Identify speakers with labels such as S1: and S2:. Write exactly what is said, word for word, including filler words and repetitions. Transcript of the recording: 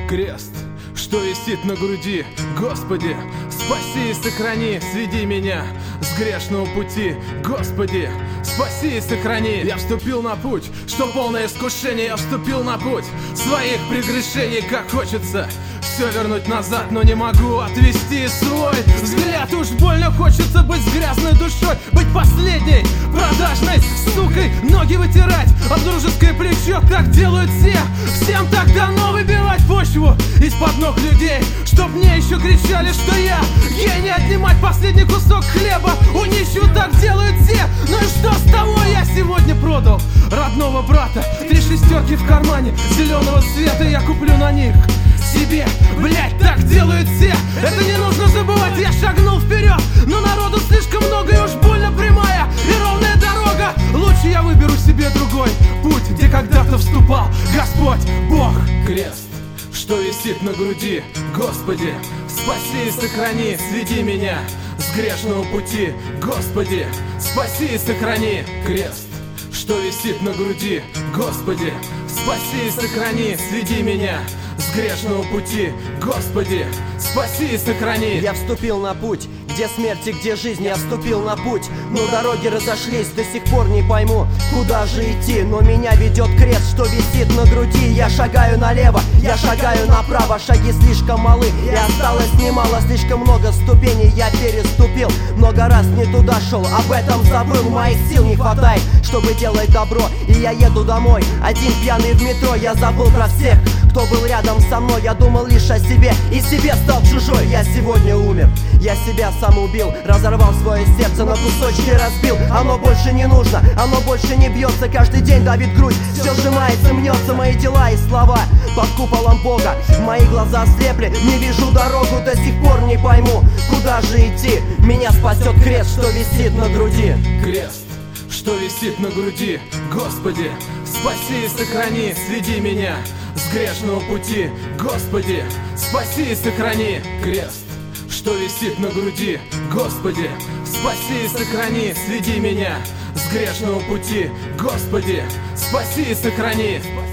S1: Крест, что висит на груди, Господи, спаси и сохрани, сведи меня с грешного пути, Господи, спаси и сохрани. Я вступил на путь, что полное искушение, я вступил на путь своих прегрешений, как хочется все вернуть назад, но не могу отвести свой взгляд. Уж больно хочется быть с грязной душой, быть последней продажной сукой, ноги вытирать об дружеское плечо, так делают все. Всем так дано выбивать почву из-под ног людей, чтоб мне еще кричали, что я гений, отнимать последний кусок хлеба у нищего, так делают все. Ну и что с того, я сегодня продал родного брата, три шестерки в кармане зеленого цвета, я куплю на них себе, блять, так делают все. Это не нужно забывать, я шагнул вперед, но народу слишком много и уж больно прямая и ровная дорога. Лучше я выберу себе другой путь, где когда-то вступал Господь Бог. Крест, что висит на груди, Господи, спаси и сохрани, сведи меня с грешного пути, Господи, спаси и сохрани. Крест, что висит на груди, Господи, спаси и сохрани, сведи меня с грешного пути, Господи, спаси и сохрани.
S2: Я вступил на путь, где смерть и где жизнь, я вступил на путь, но дороги разошлись, до сих пор не пойму, куда же идти. Но меня ведет крест, что висит на груди. Я шагаю налево, я шагаю направо, шаги слишком малы, и осталось немало, слишком много ступеней я переступил. Много раз не туда шел, об этом забыл, моих сил не хватает, чтобы делать добро. И я еду домой, один пьяный в метро, я забыл про всех, кто был рядом со мной. Я думал лишь о себе, и себе стал чужой. Я сегодня умер, я себя сам убил, разорвал свое сердце, на кусочки разбил. Оно больше не нужно, оно больше не бьется, каждый день давит грудь, все сжимается, мнется. Мои дела и слова под куполом Бога, мои глаза ослепли, не вижу дорогу, до сих пор не пойму, куда же идти. Меня спасет крест, что висит на груди.
S1: Крест, что висит на груди, Господи, спаси и сохрани, сведи меня с грешного пути, Господи, спаси и сохрани. Крест, что висит на груди, Господи, спаси и сохрани, сведи меня с грешного пути, Господи, спаси и сохрани.